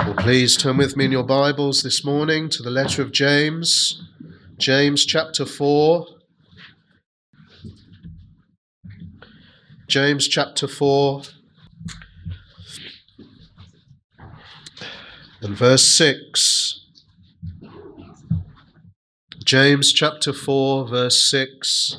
Well, please turn with me in your Bibles this morning to the letter of James, James chapter 4. James chapter 4 and verse 6. James chapter 4, verse 6.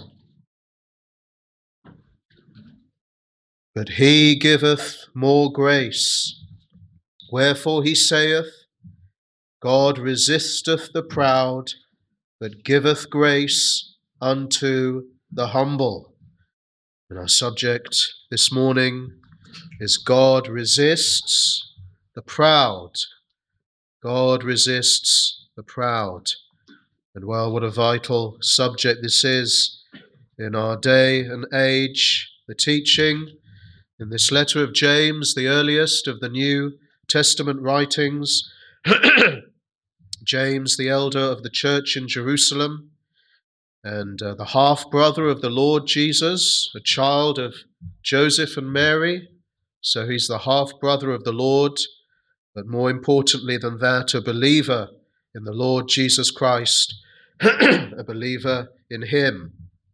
But he giveth more grace. Wherefore he saith, God resisteth the proud, but giveth grace unto the humble. And our subject this morning is God resists the proud. God resists the proud. And well, what a vital subject this is in our day and age. The teaching in this letter of James, the earliest of the New Testament writings, James, the elder of the church in Jerusalem, and the half-brother of the Lord Jesus, a child of Joseph and Mary. So he's the half-brother of the Lord, but more importantly than that, a believer in the Lord Jesus Christ, a believer in him.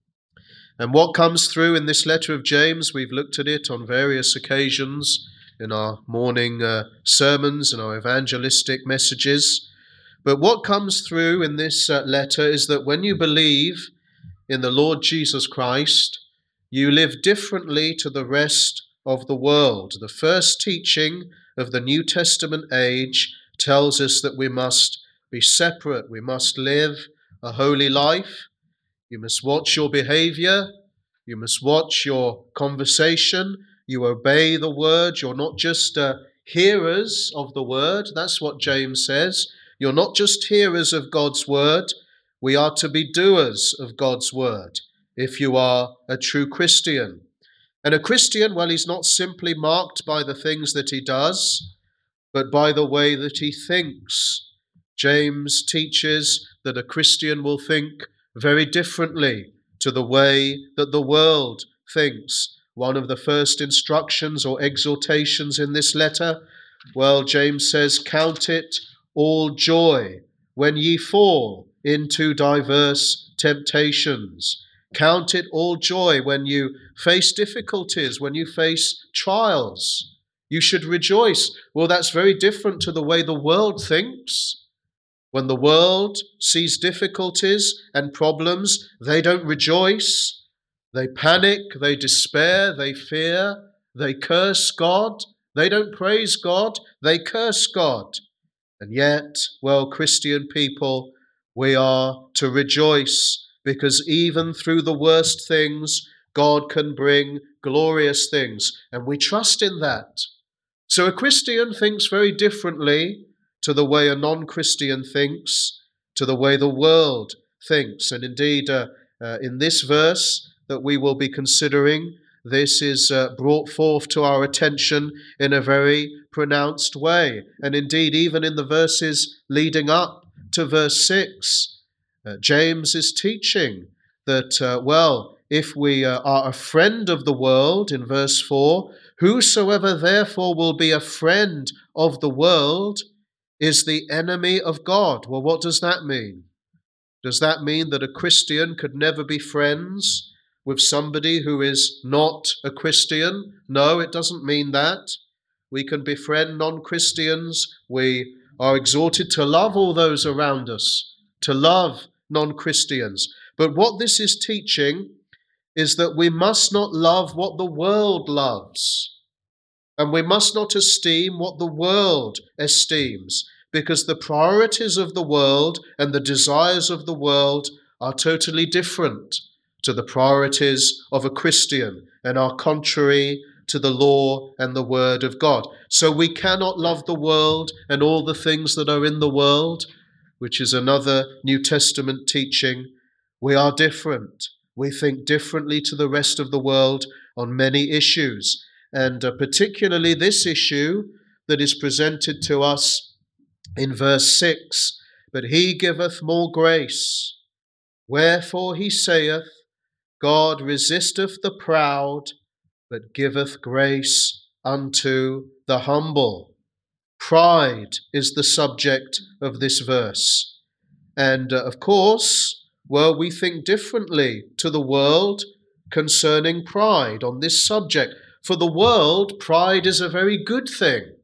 And what comes through in this letter of James, we've looked at it on various occasions in our morning sermons and our evangelistic messages. But what comes through in this letter is that when you believe in the Lord Jesus Christ, you live differently to the rest of the world. The first teaching of the New Testament age tells us that we must be separate. We must live a holy life. You must watch your behavior. You must watch your conversation. You obey the word. You're not just hearers of the word. That's what James says. You're not just hearers of God's word. We are to be doers of God's word if you are a true Christian. And a Christian, well, he's not simply marked by the things that he does, but by the way that he thinks. James teaches that a Christian will think very differently to the way that the world thinks. One of the first instructions or exhortations in this letter, well, James says, count it all joy when ye fall into diverse temptations. Count it all joy when you face difficulties, when you face trials. You should rejoice. Well, that's very different to the way the world thinks. When the world sees difficulties and problems, they don't rejoice. They panic, they despair, they fear, they curse God. They don't praise God, they curse God. And yet, well, Christian people, we are to rejoice because even through the worst things, God can bring glorious things, and we trust in that. So a Christian thinks very differently to the way a non-Christian thinks, to the way the world thinks. And indeed, in this verse that we will be considering, this is brought forth to our attention in a very pronounced way. And indeed, even in the verses leading up to verse 6, James is teaching that, well, if we are a friend of the world, in verse 4, whosoever therefore will be a friend of the world is the enemy of God. Well, what does that mean? Does that mean that a Christian could never be friends with somebody who is not a Christian? No, it doesn't mean that. We can befriend non-Christians. We are exhorted to love all those around us, to love non-Christians. But what this is teaching is that we must not love what the world loves. And we must not esteem what the world esteems, because the priorities of the world and the desires of the world are totally different to the priorities of a Christian and are contrary to the law and the word of God. So we cannot love the world and all the things that are in the world, which is another New Testament teaching. We are different. We think differently to the rest of the world on many issues. And particularly this issue that is presented to us in verse 6, but he giveth more grace. Wherefore he saith, God resisteth the proud, but giveth grace unto the humble. Pride is the subject of this verse. And of course, well, we think differently to the world concerning pride on this subject. For the world, pride is a very good thing.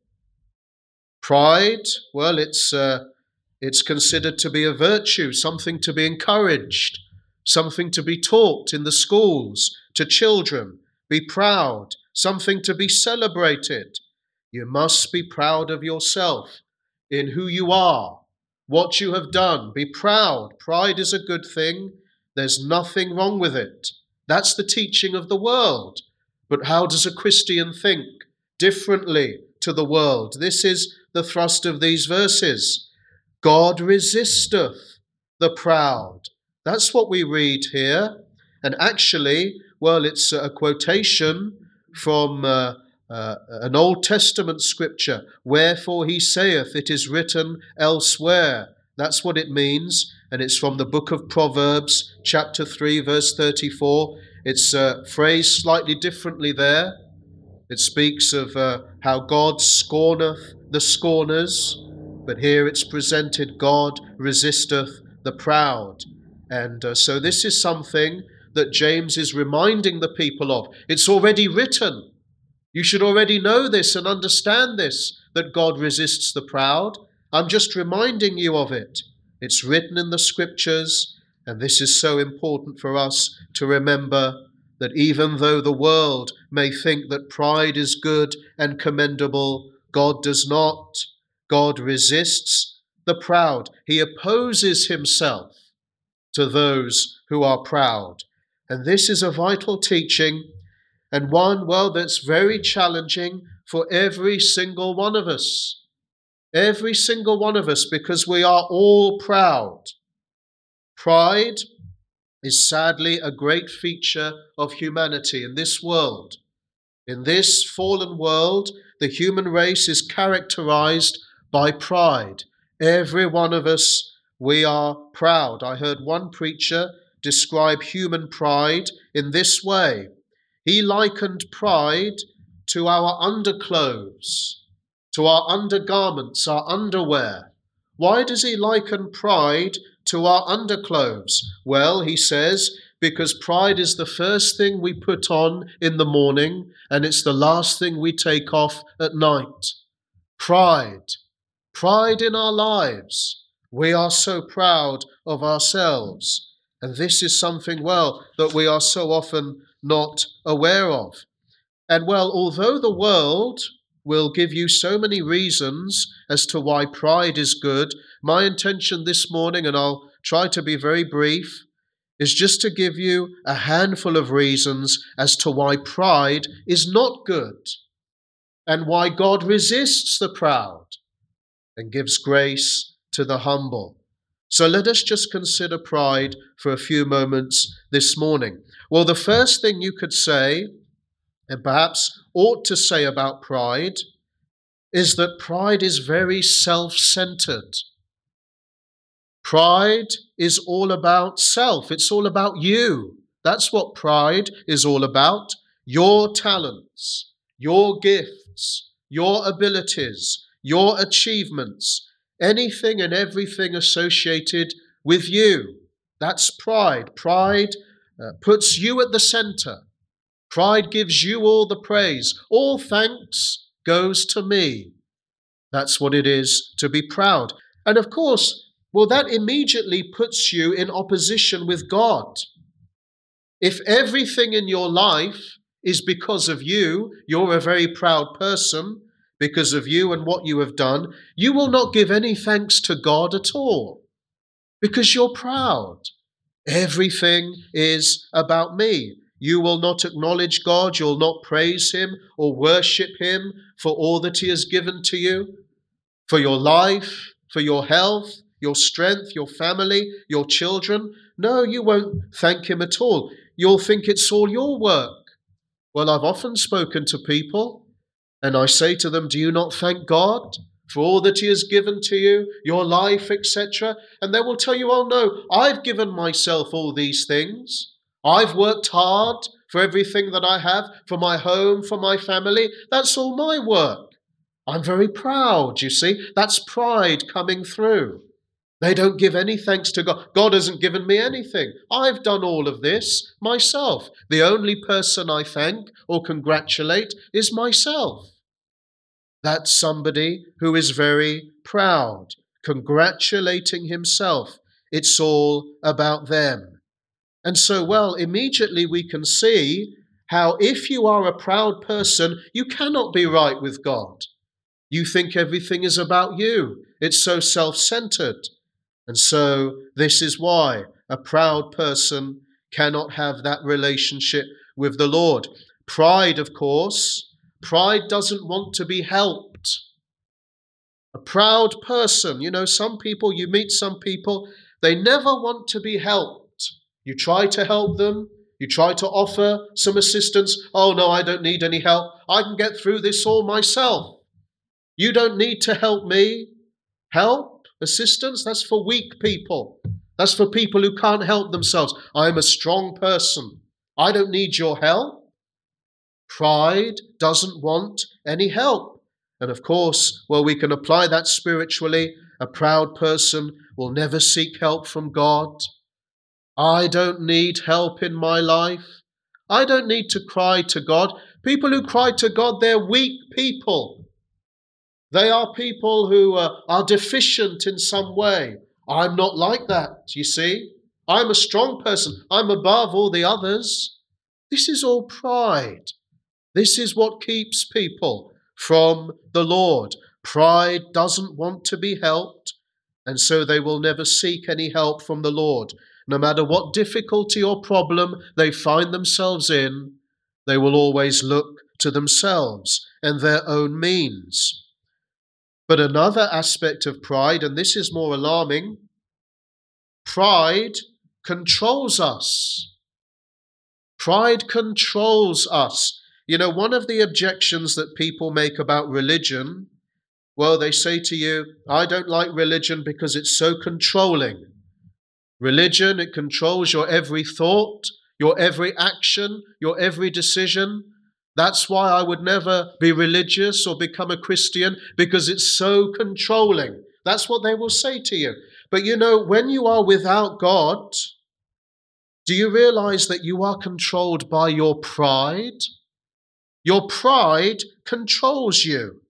Pride, well, it's considered to be a virtue, something to be encouraged, something to be taught in the schools to children. Be proud, something to be celebrated. You must be proud of yourself, in who you are, what you have done. Be proud. Pride is a good thing. There's nothing wrong with it. That's the teaching of the world. But how does a Christian think differently to the world? This is the thrust of these verses. God resisteth the proud. That's what we read here. And actually, well, it's a quotation from an Old Testament scripture. Wherefore he saith, it is written elsewhere. That's what it means. And it's from the book of Proverbs, chapter 3, verse 34. It's phrased slightly differently there. It speaks of how God scorneth the scorners. But here it's presented, God resisteth the proud. And so this is something that James is reminding the people of. It's already written. You should already know this and understand this, that God resists the proud. I'm just reminding you of it. It's written in the scriptures, and this is so important for us to remember, that even though the world may think that pride is good and commendable, God does not. God resists the proud. He opposes himself to those who are proud. And this is a vital teaching, and one, well, that's very challenging for every single one of us. Every single one of us, because we are all proud. Pride is sadly a great feature of humanity in this world. In this fallen world, the human race is characterized by pride. Every one of us, we are proud. I heard one preacher describe human pride in this way. He likened pride to our underclothes, to our undergarments, our underwear. Why does he liken pride to our underclothes? Well, he says, because pride is the first thing we put on in the morning, and it's the last thing we take off at night. Pride in our lives. We are so proud of ourselves. And this is something, well, that we are so often not aware of. And well, although the world will give you so many reasons as to why pride is good, my intention this morning, and I'll try to be very brief, is just to give you a handful of reasons as to why pride is not good and why God resists the proud and gives grace to the humble. So let us just consider pride for a few moments this morning. Well, the first thing you could say, and perhaps ought to say about pride, is that pride is very self-centered. Pride is all about self. It's all about you. That's what pride is all about. Your talents, your gifts, your abilities, your achievements, anything and everything associated with you. That's pride. Pride puts you at the center. Pride gives you all the praise. All thanks goes to me. That's what it is to be proud. And of course, well, that immediately puts you in opposition with God. If everything in your life is because of you, you're a very proud person, because of you and what you have done, you will not give any thanks to God at all, because you're proud. Everything is about me. You will not acknowledge God, you'll not praise him or worship him for all that he has given to you, for your life, for your health, your strength, your family, your children. No, you won't thank him at all. You'll think it's all your work. Well, I've often spoken to people, and I say to them, do you not thank God for all that he has given to you, your life, etc.? And they will tell you, oh no, I've given myself all these things. I've worked hard for everything that I have, for my home, for my family. That's all my work. I'm very proud, you see. That's pride coming through. They don't give any thanks to God. God hasn't given me anything. I've done all of this myself. The only person I thank or congratulate is myself. That's somebody who is very proud, congratulating himself. It's all about them. And so, well, immediately we can see how if you are a proud person, you cannot be right with God. You think everything is about you. It's so self-centered. And so this is why a proud person cannot have that relationship with the Lord. Pride, of course, pride doesn't want to be helped. A proud person, you meet some people, they never want to be helped. You try to help them, you try to offer some assistance. Oh no, I don't need any help. I can get through this all myself. You don't need to help me. Help, assistance, that's for weak people. That's for people who can't help themselves. I'm a strong person. I don't need your help. Pride doesn't want any help. And of course, well, we can apply that spiritually. A proud person will never seek help from God. I don't need help in my life. I don't need to cry to God. People who cry to God, they're weak people. They are people who are deficient in some way. I'm not like that, you see. I'm a strong person. I'm above all the others. This is all pride. This is what keeps people from the Lord. Pride doesn't want to be helped, and so they will never seek any help from the Lord. No matter what difficulty or problem they find themselves in, they will always look to themselves and their own means. But another aspect of pride, and this is more alarming, pride controls us. Pride controls us. One of the objections that people make about religion, well, they say to you, I don't like religion because it's so controlling. Religion, it controls your every thought, your every action, your every decision. That's why I would never be religious or become a Christian, because it's so controlling. That's what they will say to you. But when you are without God, do you realize that you are controlled by your pride? Your pride controls you.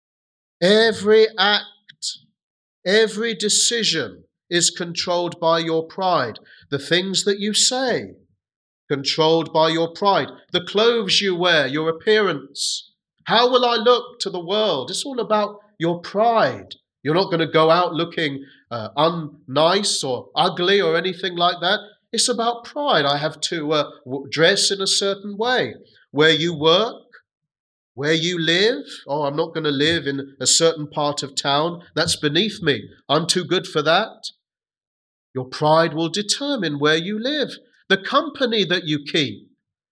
Every act, every decision is controlled by your pride. The things that you say, controlled by your pride. The clothes you wear, your appearance. How will I look to the world? It's all about your pride. You're not going to go out looking unnice or ugly or anything like that. It's about pride. I have to dress in a certain way. Where you work, where you live. Oh, I'm not going to live in a certain part of town. That's beneath me. I'm too good for that. Your pride will determine where you live. The company that you keep.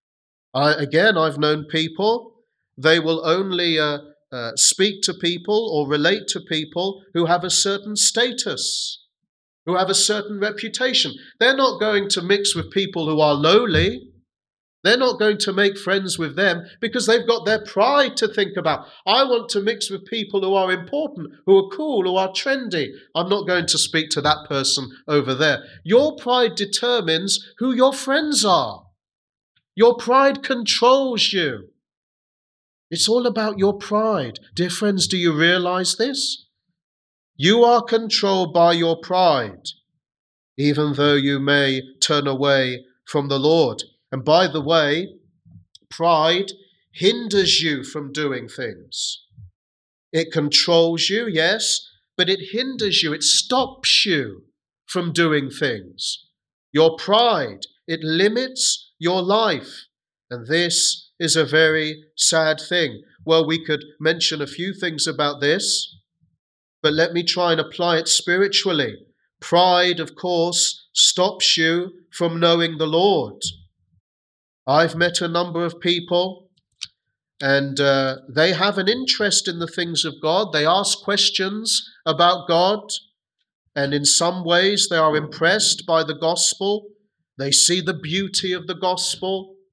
I've known people, they will only speak to people or relate to people who have a certain status, who have a certain reputation. They're not going to mix with people who are lowly. They're not going to make friends with them because they've got their pride to think about. I want to mix with people who are important, who are cool, who are trendy. I'm not going to speak to that person over there. Your pride determines who your friends are. Your pride controls you. It's all about your pride. Dear friends, do you realize this? You are controlled by your pride, even though you may turn away from the Lord. And by the way, pride hinders you from doing things. It controls you, yes, but it hinders you. It stops you from doing things. Your pride, it limits your life. And this is a very sad thing. Well, we could mention a few things about this, but let me try and apply it spiritually. Pride, of course, stops you from knowing the Lord. I've met a number of people, and they have an interest in the things of God. They ask questions about God, and in some ways they are impressed by the gospel. They see the beauty of the gospel,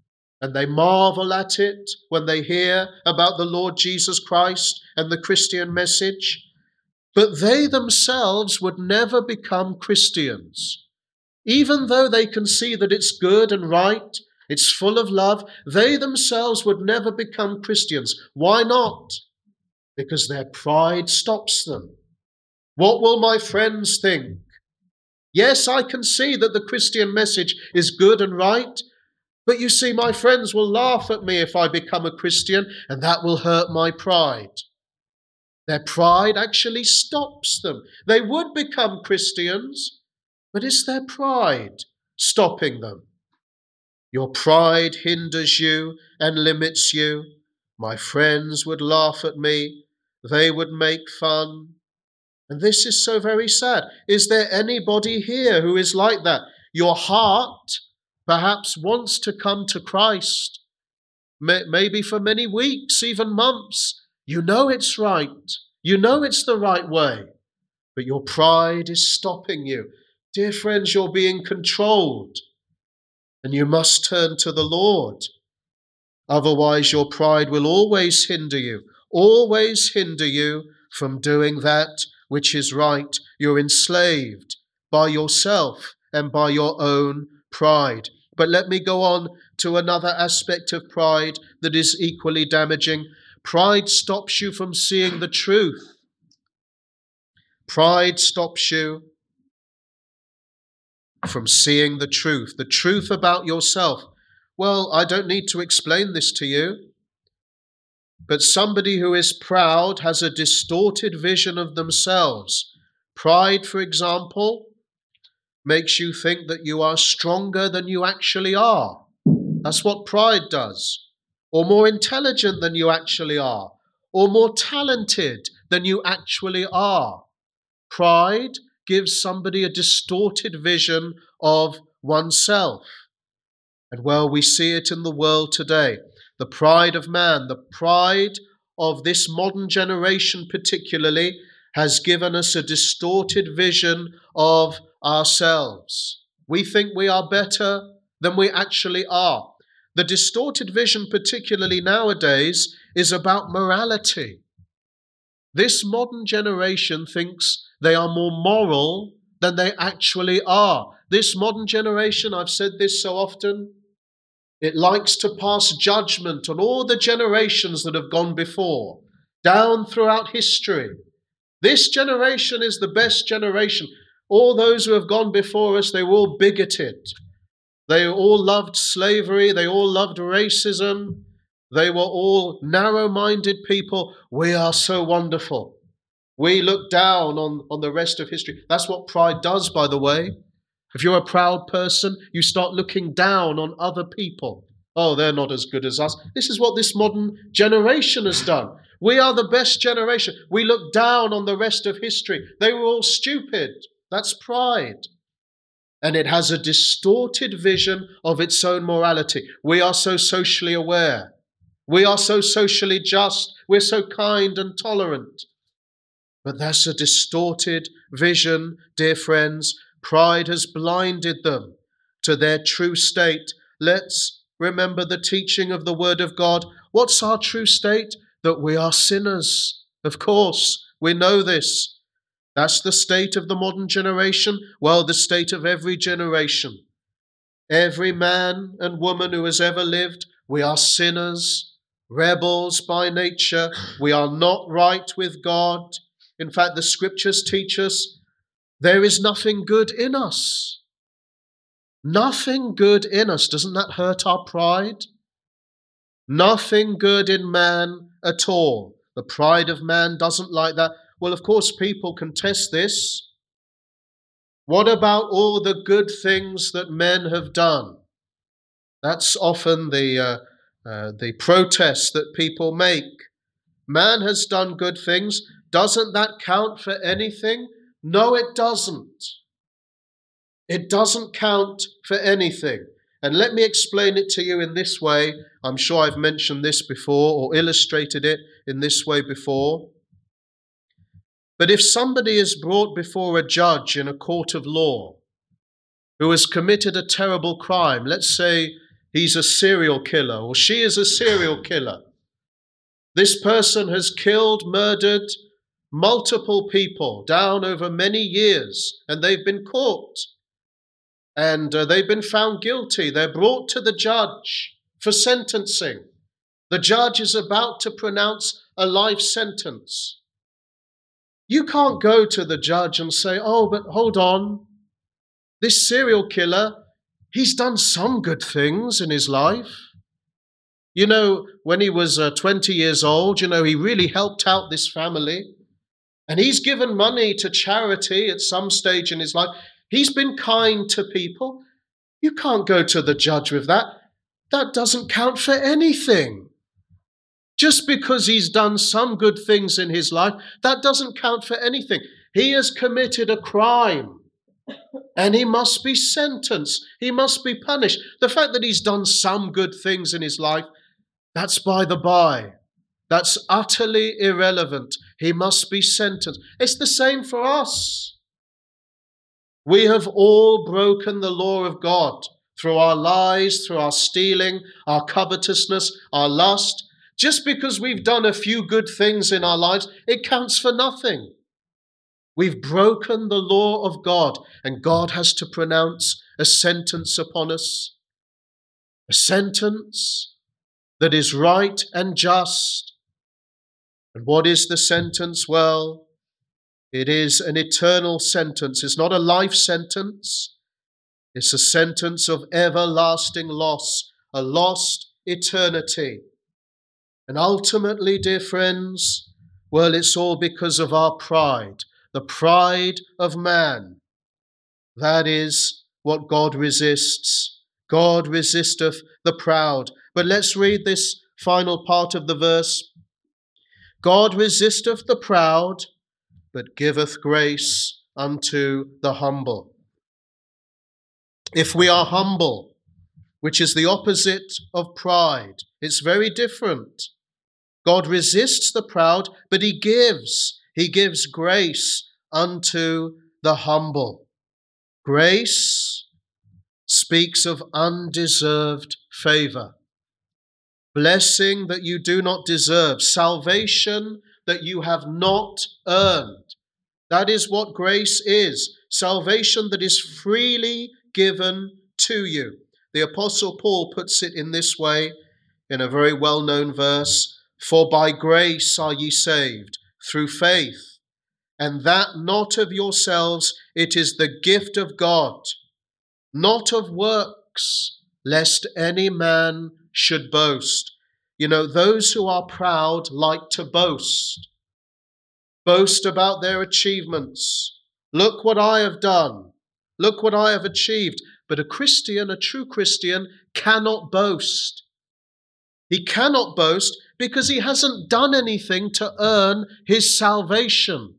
and they marvel at it when they hear about the Lord Jesus Christ and the Christian message. But they themselves would never become Christians. Even though they can see that it's good and right, it's full of love, they themselves would never become Christians. Why not? Because their pride stops them. What will my friends think? Yes, I can see that the Christian message is good and right, but you see, my friends will laugh at me if I become a Christian, and that will hurt my pride. Their pride actually stops them. They would become Christians, but it's their pride stopping them. Your pride hinders you and limits you. My friends would laugh at me. They would make fun. And this is so very sad. Is there anybody here who is like that? Your heart perhaps wants to come to Christ, maybe for many weeks, even months. You know it's right. You know it's the right way, but your pride is stopping you. Dear friends, you're being controlled, and you must turn to the Lord. Otherwise, your pride will always hinder you from doing that which is right. You're enslaved by yourself and by your own pride. But let me go on to another aspect of pride that is equally damaging. Pride stops you from seeing the truth. Pride stops you from seeing the truth about yourself. Well, I don't need to explain this to you, but somebody who is proud has a distorted vision of themselves. Pride, for example, makes you think that you are stronger than you actually are. That's what pride does. Or more intelligent than you actually are. Or more talented than you actually are. Pride gives somebody a distorted vision of oneself. And well, we see it in the world today. The pride of man, the pride of this modern generation particularly, has given us a distorted vision of ourselves. We think we are better than we actually are. The distorted vision, particularly nowadays, is about morality. This modern generation thinks they are more moral than they actually are. This modern generation, I've said this so often, it likes to pass judgment on all the generations that have gone before, down throughout history. This generation is the best generation. All those who have gone before us, they were all bigoted. They all loved slavery. They all loved racism. They were all narrow-minded people. We are so wonderful. We look down on the rest of history. That's what pride does, by the way. If you're a proud person, you start looking down on other people. Oh, they're not as good as us. This is what this modern generation has done. We are the best generation. We look down on the rest of history. They were all stupid. That's pride. And it has a distorted vision of its own morality. We are so socially aware. We are so socially just. We're so kind and tolerant. But that's a distorted vision, dear friends. Pride has blinded them to their true state. Let's remember the teaching of the Word of God. What's our true state? That we are sinners. Of course, we know this. That's the state of the modern generation. Well, the state of every generation. Every man and woman who has ever lived, we are sinners, rebels by nature. We are not right with God. In fact, the scriptures teach us there is nothing good in us. Nothing good in us. Doesn't that hurt our pride? Nothing good in man at all. The pride of man doesn't like that. Well, of course, people can test this. What about all the good things that men have done? That's often the protest that people make. Man has done good things. Doesn't that count for anything? No, it doesn't. It doesn't count for anything. And let me explain it to you in this way. I'm sure I've mentioned this before or illustrated it in this way before. But if somebody is brought before a judge in a court of law who has committed a terrible crime, let's say he's a serial killer or she is a serial killer. This person has killed, murdered multiple people down over many years, and they've been caught. And they've been found guilty. They're brought to the judge for sentencing. The judge is about to pronounce a life sentence. You can't go to the judge and say, oh, but hold on. This serial killer, he's done some good things in his life. You know, when he was 20 years old, he really helped out this family. And he's given money to charity at some stage in his life. He's been kind to people. You can't go to the judge with that. That doesn't count for anything. Just because he's done some good things in his life, that doesn't count for anything. He has committed a crime and he must be sentenced. He must be punished. The fact that he's done some good things in his life, that's by the by. That's utterly irrelevant. He must be sentenced. It's the same for us. We have all broken the law of God through our lies, through our stealing, our covetousness, our lust. Just because we've done a few good things in our lives, it counts for nothing. We've broken the law of God, and God has to pronounce a sentence upon us. A sentence that is right and just. And what is the sentence? Well, it is an eternal sentence. It's not a life sentence. It's a sentence of everlasting loss, a lost eternity. And ultimately, dear friends, well, it's all because of our pride, the pride of man. That is what God resists. God resisteth the proud. But let's read this final part of the verse. God resisteth the proud, but giveth grace unto the humble. If we are humble, which is the opposite of pride, it's very different. God resists the proud, but he gives grace unto the humble. Grace speaks of undeserved favor. Blessing that you do not deserve. Salvation that you have not earned. That is what grace is. Salvation that is freely given to you. The Apostle Paul puts it in this way in a very well-known verse. For by grace are ye saved, through faith, and that not of yourselves, it is the gift of God, not of works, lest any man should boast. Those who are proud like to boast about their achievements. Look what I have done. Look what I have achieved. But a Christian, a true Christian, cannot boast. He cannot boast because he hasn't done anything to earn his salvation.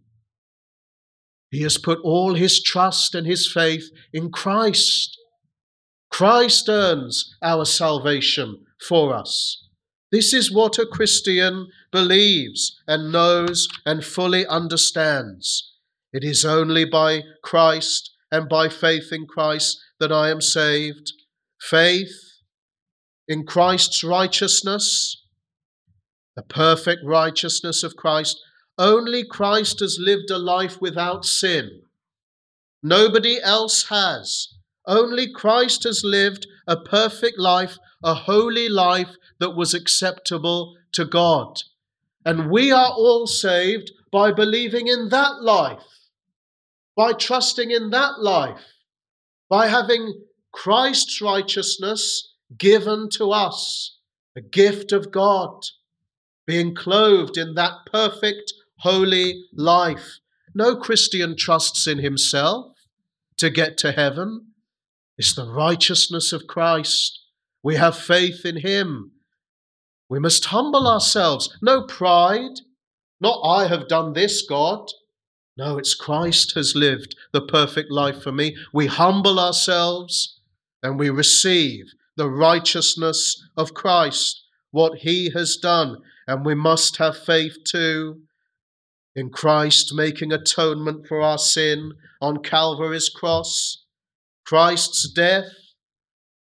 He has put all his trust and his faith in Christ. Christ earns our salvation for us. This is what a Christian believes and knows and fully understands. It is only by Christ and by faith in Christ that I am saved. Faith in Christ's righteousness, the perfect righteousness of Christ. Only Christ has lived a life without sin. Nobody else has. Only Christ has lived a perfect life, a holy life that was acceptable to God. And we are all saved by believing in that life, by trusting in that life, by having Christ's righteousness given to us, a gift of God, being clothed in that perfect, holy life. No Christian trusts in himself to get to heaven. It's the righteousness of Christ. We have faith in him. We must humble ourselves. No pride. Not I have done this, God. No, it's Christ has lived the perfect life for me. We humble ourselves and we receive the righteousness of Christ, what he has done. And we must have faith too in Christ making atonement for our sin on Calvary's cross. Christ's death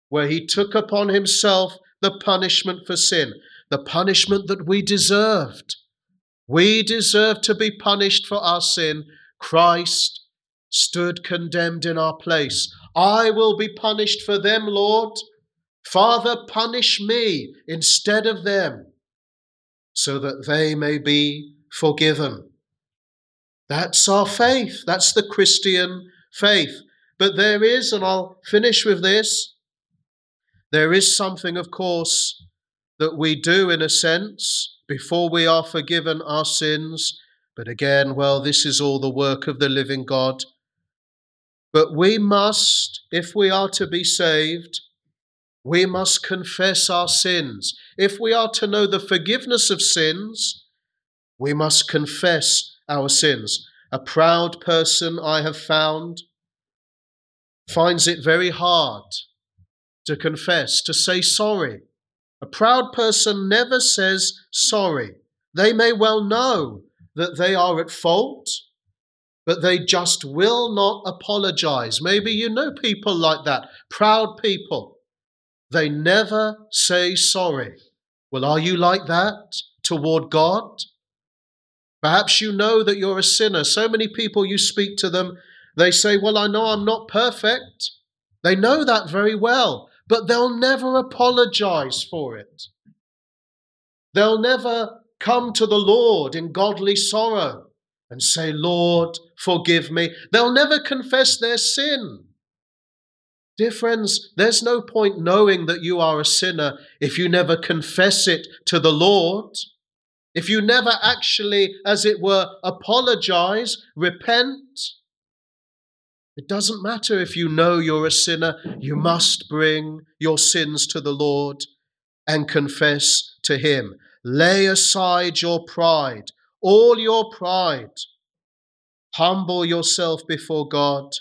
where he took upon himself the punishment for sin, the punishment that we deserved. We deserve to be punished for our sin. Christ stood condemned in our place. I will be punished for them, Lord. Father, punish me instead of them, so that they may be forgiven. That's our faith. That's the Christian faith. But there is, and I'll finish with this, there is something, of course, that we do in a sense before we are forgiven our sins. But again, well, this is all the work of the living God. But we must, if we are to be saved, we must confess our sins. If we are to know the forgiveness of sins, we must confess our sins. A proud person, I have found, finds it very hard to confess, to say sorry. A proud person never says sorry. They may well know that they are at fault, but they just will not apologize. Maybe you know people like that, proud people. They never say sorry. Well, are you like that toward God? Perhaps you know that you're a sinner. So many people, you speak to them, they say, well, I know I'm not perfect. They know that very well, but they'll never apologize for it. They'll never come to the Lord in godly sorrow and say, Lord, forgive me. They'll never confess their sin. Dear friends, there's no point knowing that you are a sinner if you never confess it to the Lord. If you never actually, as it were, apologize, repent. It doesn't matter if you know you're a sinner. You must bring your sins to the Lord and confess to him. Lay aside your pride, all your pride. Humble yourself before God.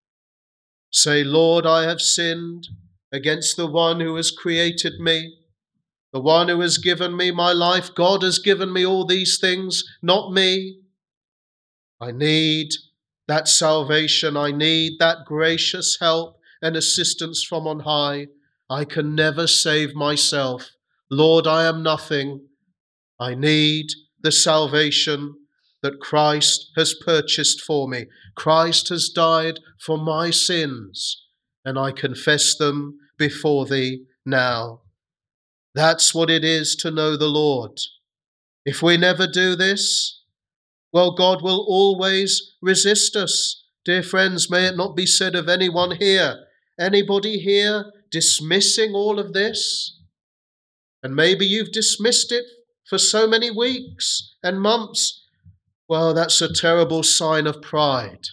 Say, Lord, I have sinned against the one who has created me, the one who has given me my life. God has given me all these things, not me. I need that salvation. I need that gracious help and assistance from on high. I can never save myself. Lord, I am nothing. I need the salvation that Christ has purchased for me. Christ has died for my sins, and I confess them before thee now. That's what it is to know the Lord. If we never do this, well, God will always resist us. Dear friends, may it not be said of anyone here, anybody here dismissing all of this? And maybe you've dismissed it for so many weeks and months. Well, that's a terrible sign of pride.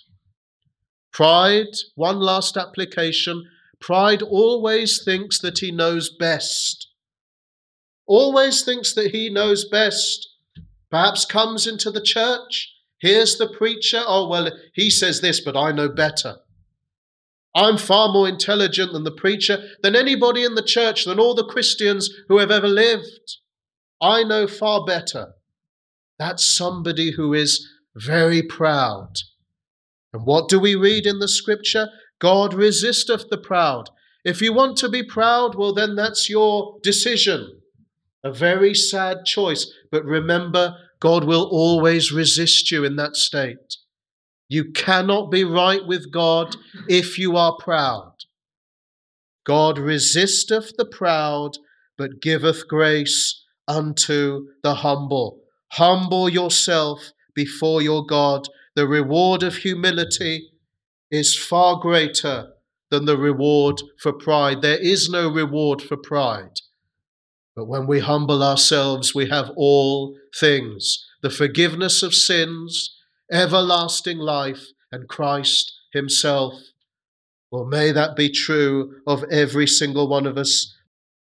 Pride, one last application, pride always thinks that he knows best. Always thinks that he knows best. Perhaps comes into the church, hears the preacher, oh, well, he says this, but I know better. I'm far more intelligent than the preacher, than anybody in the church, than all the Christians who have ever lived. I know far better. That's somebody who is very proud. And what do we read in the scripture? God resisteth the proud. If you want to be proud, well, then that's your decision. A very sad choice. But remember, God will always resist you in that state. You cannot be right with God if you are proud. God resisteth the proud, but giveth grace unto the humble. Humble yourself before your God. The reward of humility is far greater than the reward for pride. There is no reward for pride. But when we humble ourselves, we have all things: the forgiveness of sins, everlasting life, and Christ himself. Well, may that be true of every single one of us